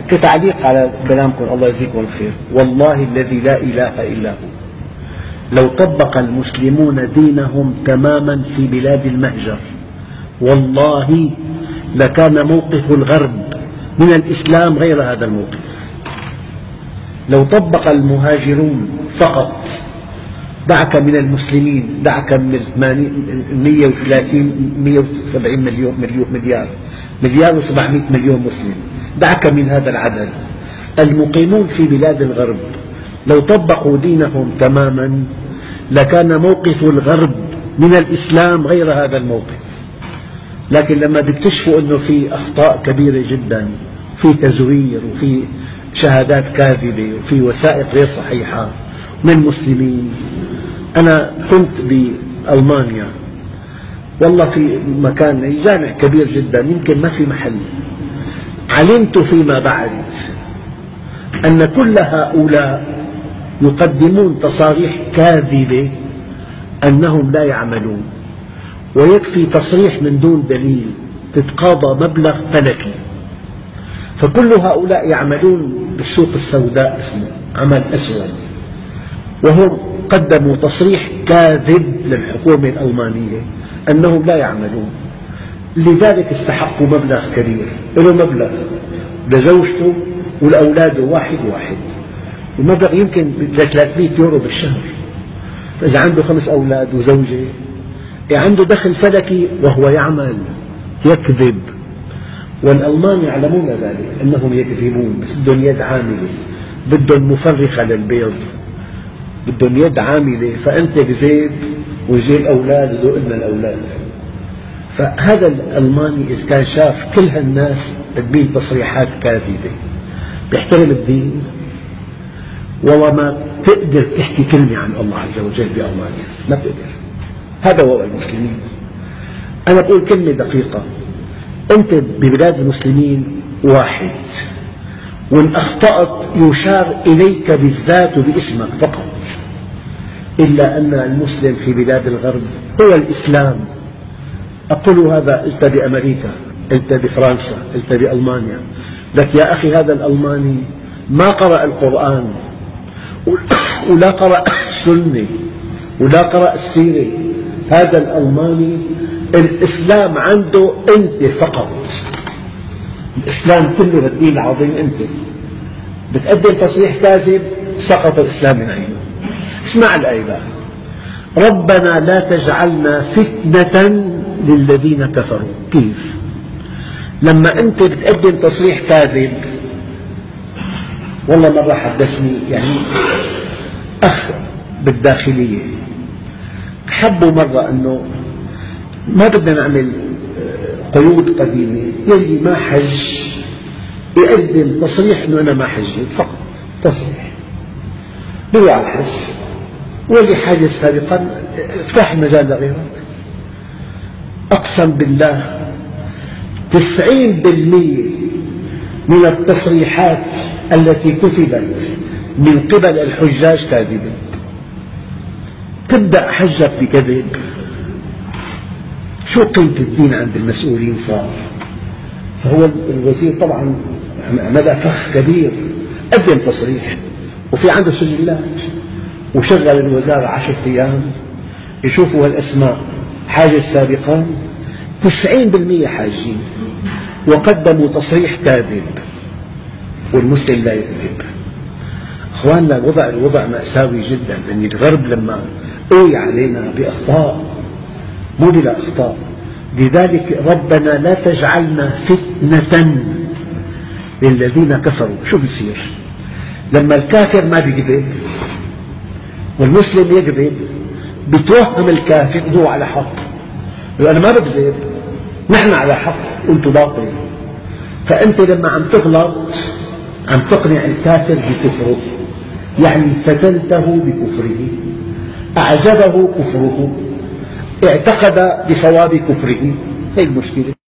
كتعليق على كلامكم الله يجزيكم الخير، والله الذي لا إله إلا هو لو طبق المسلمون دينهم تماما في بلاد المهجر والله لكان موقف الغرب من الإسلام غير هذا الموقف. لو طبق المهاجرون فقط، دعك من المسلمين، دعك من 130 170 مليار و700 مليون مسلم، دعك من هذا العدد، المقيمون في بلاد الغرب لو طبقوا دينهم تماما لكان موقف الغرب من الإسلام غير هذا الموقف. لكن لما بيكتشفوا أنه في أخطاء كبيرة جدا، في تزوير وفي شهادات كاذبة وفي وثائق غير صحيحة من المسلمين. أنا كنت بألمانيا والله في مكان جامع كبير جدا يمكن ما في محل، علمت فيما بعد أن كل هؤلاء يقدمون تصاريح كاذبة أنهم لا يعملون، ويكفي تصريح من دون دليل تتقاضى مبلغ فلكي. فكل هؤلاء يعملون بالسوق السوداء، اسمه عمل أسود، وهم قدموا تصريح كاذب للحكومة الألمانية أنهم لا يعملون، لذلك استحقوا مبلغ كبير، له مبلغ لزوجته ولأولاده واحد، المبلغ يمكن 300 يورو بالشهر. فإذا عنده 5 أولاد وزوجة عنده دخل فلكي وهو يعمل، يكذب. والألمان يعلمون ذلك أنهم يكذبون، بس بدهم يد عاملة، بدهم مفرخة للبيض، بدهم يد عاملة. فأنت بزيد ويجيب أولاد وذو إلنا الأولاد. فهذا الألماني إذا كان شاف كل هالناس تدبين تصريحات كاذبة بيحترم الدين، والله ما تقدر تحكي كلمة عن الله عز وجل بألمانيا، ما تقدر. هذا هو المسلمين. أنا أقول كلمة دقيقة، أنت ببلاد المسلمين واحد، وإن أخطأت يشار إليك بالذات وباسمك فقط. إلا أن المسلم في بلاد الغرب هو الإسلام. أقول هذا قلت بأمريكا، قلت بفرنسا، قلت بألمانيا، لك يا أخي هذا الألماني ما قرأ القرآن ولا قرأ السنة ولا قرأ السيرة. هذا الألماني الإسلام عنده أنت فقط، الإسلام كله الدين العظيم. أنت بتقدم تصريح كاذب سقط الإسلام من عينه. اسمع الآية بقى، ربنا لا تجعلنا فتنة للذين كفروا. كيف؟ لما أنت بتقدم تصريح كاذب، والله مرة حدثني يعني أخ بالداخلية، حبوا مرة أنه ما بدنا نعمل قيود قديمة، يلي ما حج يقدم تصريح أنه أنا ما حجيت فقط، تصريح بيروح على الحج، واللي حاجز سابقا افتح المجال لغيرك. أقسم بالله 90% من التصريحات التي كتبت من قبل الحجاج كاذبة. تبدأ حجك بكذب، شو قيمة الدين عند المسؤولين صار؟ فهو الوزير طبعا عمل فخ كبير، قدم تصريح وفي عنده سجلات، وشغل الوزارة 10 أيام يشوفوا هالأسماء حاجز سابقا، 90% حاجين وقدموا تصريح كاذب، والمسلم لا يكذب. أخواننا الوضع مأساوي جدا، لأن الغرب لما قوي علينا بأخطاء مو بلا أخطاء. لذلك ربنا لا تجعلنا فتنة للذين كفروا. شو بيصير لما الكافر ما بيكذب والمسلم يكذب؟ بتوهم الكافر هو على حق، أنا ما بكذب، نحن على حق وأنتم باطل. فأنت لما عم تغلط عم تقنع الكافر بكفره، يعني فتنته بكفره، أعجبه كفره، اعتقد بصواب كفره. هي المشكلة.